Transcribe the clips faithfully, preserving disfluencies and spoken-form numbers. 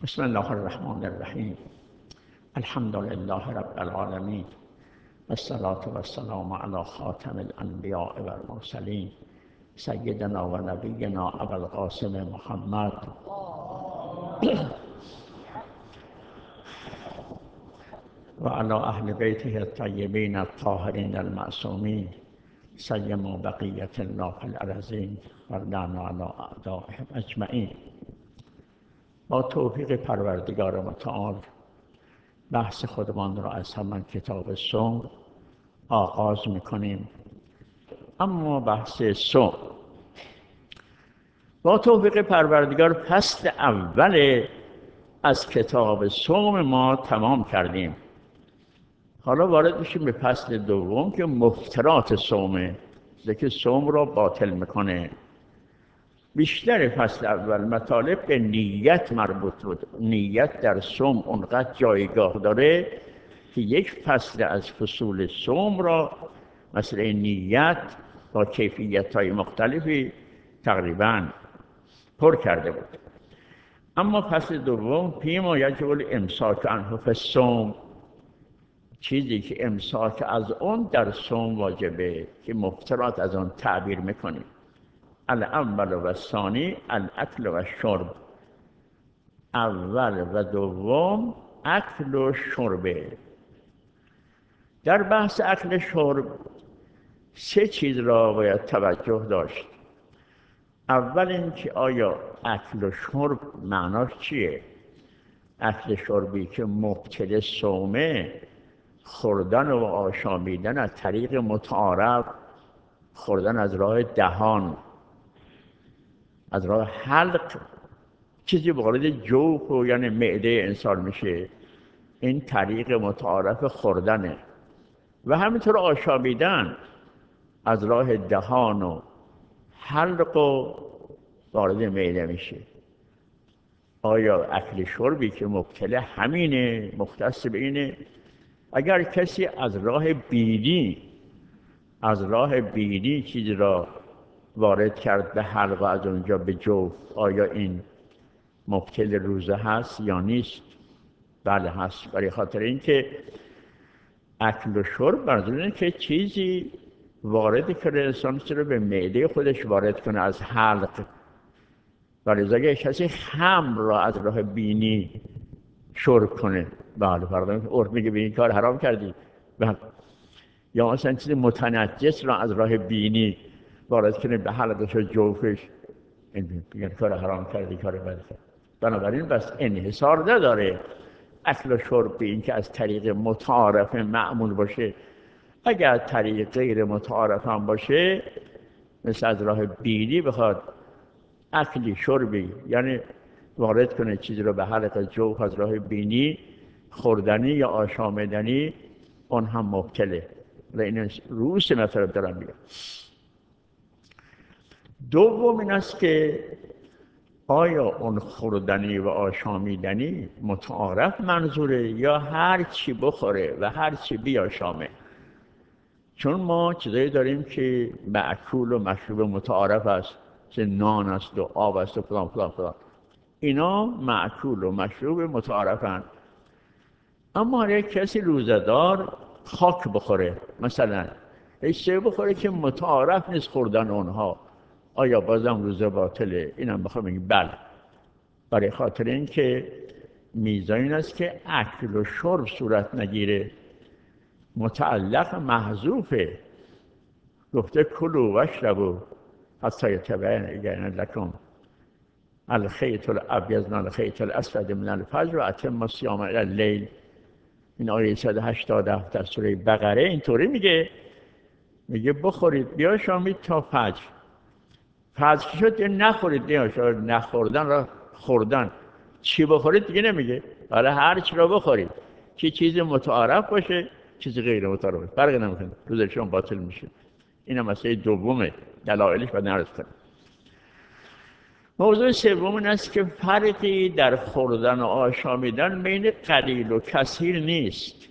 بسم الله الرحمن الرحیم. الحمد لله رب العالمین والصلاة والسلام علی خاتم الانبیاء والمرسلین سیدنا و نبینا ابوالقاسم محمد و علی اهل بیته الطیبین الطاهرین المعصومین سیما بقیة الله فی الارضین و لعنا علی اعدائهم اجمعین. با توفیق پروردگار متعال بحث خودمان را از همان کتاب صوم آغاز میکنیم. اما بحث صوم با توفیق پروردگار فصل اول از کتاب صوم ما تمام کردیم. حالا وارد میشیم به فصل دوم که مفترات صومه، که صوم را باطل میکنه. بیشتر فصل اول مطالب به نیت مربوط بود. نیت در صوم اونقدر جایگاه داره که یک فصل از فصول صوم را مسئله نیت با کیفیت‌های مختلفی تقریباً پر کرده بود. اما فصل دوم فیما یجب الامساک عنه فی الصوم، چیزی که امساک از اون در صوم واجبه که مفترات از اون تعبیر میکنیم. الاول و الثانی الاکل و الشرب، اول و دوم اکل و شربه. در بحث اکل شرب سه چیز را باید توجه داشت. اول اینکه آیا اکل و شرب معناش چیه؟ اکل شربی که مبطل صومه، خوردن و آشامیدن از طریق متعارف، خوردن از راه دهان، از راه حلق، چیزی وارد جوف و یعنی معده انسان میشه، این طریق متعارف خوردنه. و همینطور آشامیدن از راه دهان و حلق و وارد معده میشه. آیا اکل شربی که مبتله همینه، مختص به اینه؟ اگر کسی از راه بینی از راه بینی چیزی را وارد کرد به حلق و از اونجا به جوف، آیا این مبتل روزه هست یا نیست؟ بله هست. برای خاطر اینکه اکل و شرب منظور اینه که چیزی وارد کنه، انسان رو به معده خودش وارد کنه از حلق. ولی اگه کسی خمر را از راه بینی شرب کنه، بله فردا عرف میگه به این کار حرام کردی. بله. یا مثلا چیز متنجس را از راه بینی وارد کنه به حلقش و جوفش، این کار حرام کردی، کار بد کرد. بنابراین بس انحصار نداره اکل و شرب به این که از طریق متعارف معمول باشه. اگر از طریق غیر متعارف هم باشه، مثل از راه بینی بخواد اکلی شربی یعنی وارد کنه چیزی رو به حلق جوف از راه بینی، خوردنی یا آشامیدنی، اون هم مبتله. و این روس مطلب دارم میگم. دوم این است که آیا اون خوردنی و آشامیدنی متعارف منظوره یا هر چی بخوره و هر چی بیاشامه؟ چون ما چیزایی داریم که مأکول و مشروب متعارف است، چه نان است و آب است و فلان فلان فلان، اینا مأکول و مشروب متعارفن. اما اگه کسی روزه‌دار خاک بخوره، مثلا چیزی بخوره که متعارف نیست خوردن اونها، آیا بازم روزه باطله؟ اینم بخوام بگیم بله. برای خاطر این که میزان این است که اکل و شرب صورت نگیره، متعلق محذوفه. گفته کلوا واشربوا حتی یتبین لکم الخیط الابیض من الخیط الاسود من الفجر و اتموا الصیام الی اللیل. این آیه صد و هشتاد و هفت در سوره بقره اینطوری میگه، میگه بخورید بیاشامید تا فجر. فجر شد نخورید بیاشامید. نخوردن را خوردن، چی بخورید دیگه نمیگه، حالا هر چی را بخورید که چیز متعارف باشه، چیز غیر متعارف باشه، فرق نمیکنه، روز شما باطل میشه. این هم مسئله دومه، دلایلش بعد نعرض کنم. موضوع سوم این است که فرقی در خوردن و آشامیدن بین قلیل و کثیر نیست،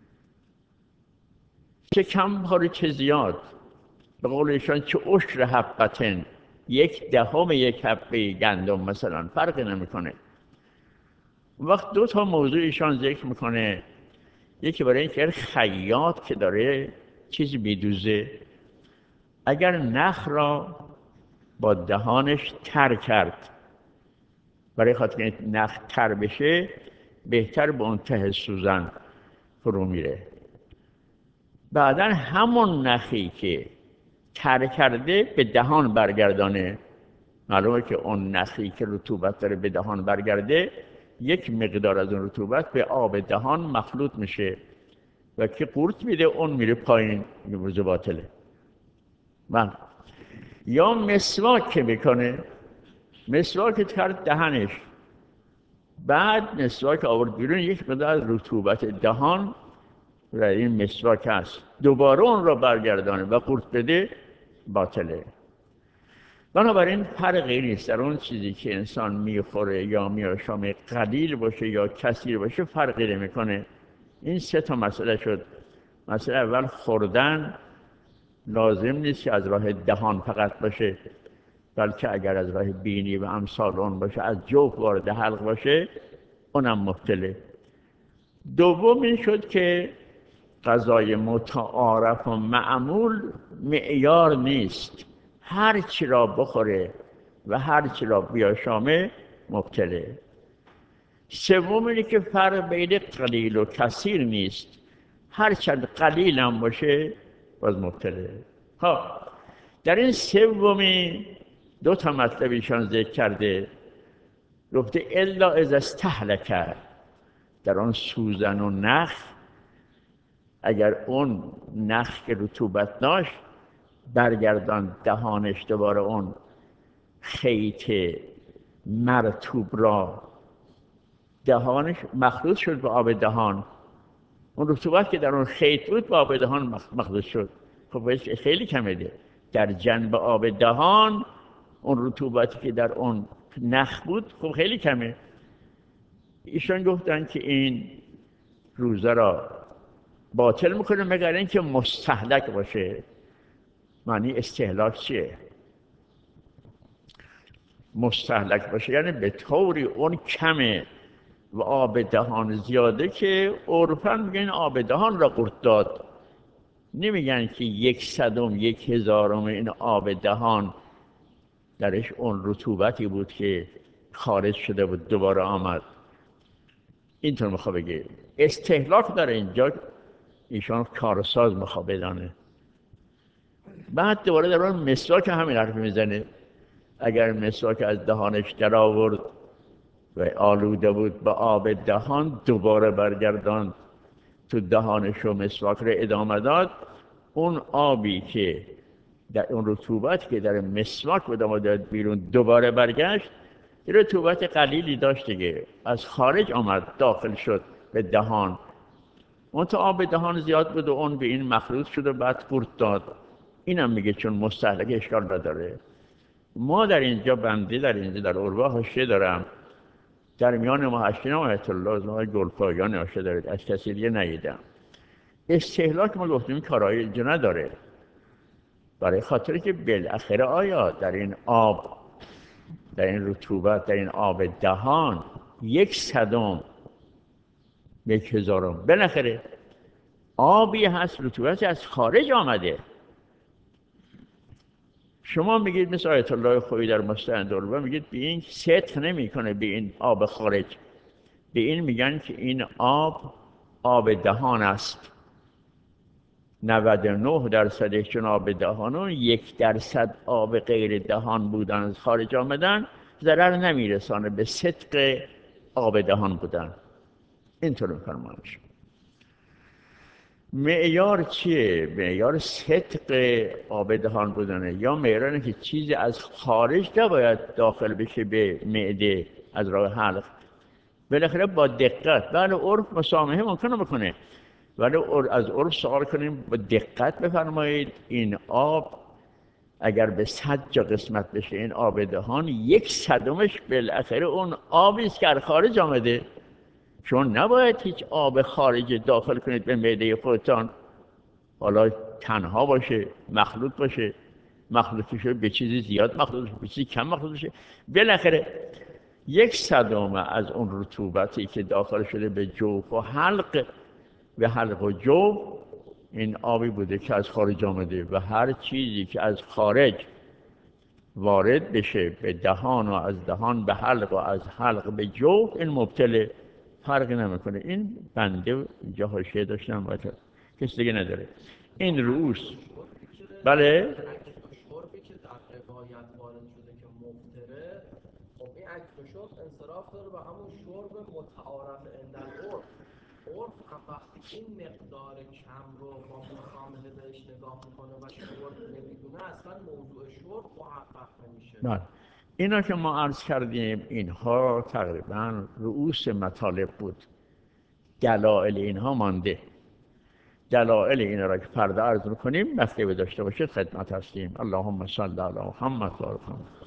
چه کم بخوری چه زیاد. به قول ایشان چه عشر حبتن، یک دهم یک حبه گندم مثلا، فرقی نمیکنه. وقت دو تا موضوع ایشان ذکر میکنه. یکی برای اینکه خیاط که داره چیزی میدوزه، اگر نخ را با دهانش تر کرد، برای خاطر اینکه نخ تر بشه بهتر به اون ته سوزن فرو میره. بعدا همون نخی که تر کرده به دهان برگردانه. معلومه که اون نخی که رطوبت داره به دهان برگرده، یک مقدار از اون رطوبت به آب دهان مخلوط میشه و که قورت میده اون میره پایین، میگه باطله. من یا مسواک که میکنه، مسواک کرد دهنش، بعد مسواک آورد بیرون، یک مقدار از رطوبت دهان و این مسواک هست، دوباره اون را برگردانه و قورت بده، باطله. بنابراین فرقی نیست در اون چیزی که انسان میخوره یا میاشامه، قلیل باشه یا کثیر باشه فرقی نمیکنه. این سه تا مسئله شد. مسئله اول خوردن لازم نیست که از راه دهان فقط باشه، بلکه اگر از راه بینی و امثال اون باشه، از جوف وارد حلق باشه، اونم مبتله. دوم این شد که غذای متعارف و معمول معیار نیست، هر چی را بخوره و هر چی را بیاشامه مبتله. سوم اینه که فرق بین قلیل و کثیر نیست، هر چند قلیل هم باشه باز مبتله. ها در این سومی دو تا مطلب ایشان ذکر کرده. گفته الا اذا استهلک، در آن سوزن و نخ، اگر اون نخ که رطوبت داشت برگردان دهانش، دوباره اون خیط مرطوب را دهانش مخلوط شد به آب دهان، اون رطوبت که در اون خیط بود با آب دهان مخلوط شد، خب خیلی کمه. در جنب آب دهان اون رطوبتی که در اون نخ بود خب خیلی کمه. ایشان گفتن که این روزه را باطل میکنه مگر اینکه مستهلک باشه. معنی استهلاک چیه؟ مستهلک باشه یعنی به طوری اون کمه و آب دهان زیاده که عرفاً میگن آب دهان را قورت داد. نمیگن که یک صدم یک هزارم این آب دهان درش اون رطوبتی بود که خارج شده بود دوباره آمد. اینطور میخواه بگه. استهلاک داره اینجا ایشان کارساز میخواه بدانه. بعد دوباره در اون مسواک همین حرف میزنه. اگر مسواک از دهانش در آورد و آلوده بود به آب دهان، دوباره برگردان تو دهانش و مسواک رو ادامه داد، اون آبی که در اون رطوبت که در مسواک بود داد بیرون دوباره برگشت، رطوبت قلیلی داشت دیگه، از خارج آمد داخل شد به دهان، اون تو آب دهان زیاد بود و اون به این مخلوط شد و بعد قورت داد. اینم میگه چون مستهلک اشکال نداره. ما در اینجا بنده در اینجا در اروپا حاشیه دارم، در میان ما هشتین آیت الله از ما گلپایان حاشیه دارید، از کسی دیگه ندیدم. استهلاک ما گفتیم کارایی اینجا نداره، برای خاطر که بالاخره آیا در این آب، در این رطوبت، در این آب دهان یک صدم یک هزارم بالاخره آبی هست رطوبتی از خارج آمده. شما میگید مثل آیت الله خویی در مستند اروپا میگید به این صدق نمیکنه به این آب خارج، به این میگن که این آب آب دهان است. نود و نه درصد چون آب دهان و یک درصد آب غیر دهان بودن از خارج آمدن ضرر نمیرسانه به صدق آب دهان بودن. اینطور میفرمایش. معیار چیه؟ معیار صدق آب دهان بودنه یا معیار که چیزی از خارج نباید داخل بشه به معده از راه حلق. بالاخره با دقت، بله عرف مسامحه ممکنه بکنه، ولی از عرف سوال کنیم با دقت بفرمایید این آب اگر به صد جا قسمت بشه این آب دهان، یک صدمش بالاخره اون آبی است که از خارج آمده. چون نباید هیچ آب خارجی داخل کنید به معده خودتان، حالا تنها باشه، مخلوط باشه، مخلوط بشه به چیزی زیاد مخلوط بشه، به چیزی کم مخلوط بشه، بالاخره یک صدم از اون رطوبتی که داخل شده به جوف و حلق به حلق و جوف، این آبی بوده که از خارج آمده و هر چیزی که از خارج وارد بشه به دهان و از دهان به حلق و از حلق به جوف این مبتل، فرقی نمیکنه. این بنده اینجا حاشیه داشتم باید کسی دیگه نداره. این رؤوس بله شربی که در روایت وارد شده که مفتره، خب این اکل شرب انصراف داره به همون شرب متعارف عند العرف. عرف هم وقتی این مقدار کم رو با مخامله بهش نگاه میکنه و شرب نمیدونه، اصلا موضوع شرب محقق نمیشه. بله، اینا که ما عرض کردیم اینها تقریبا رؤوس مطالب بود. دلائل اینها مانده. دلائل اینا را که فردا عرض میکنیم بسته به داشته باشید خدمت هستیم. اللهم صل علی محمد و آل محمد.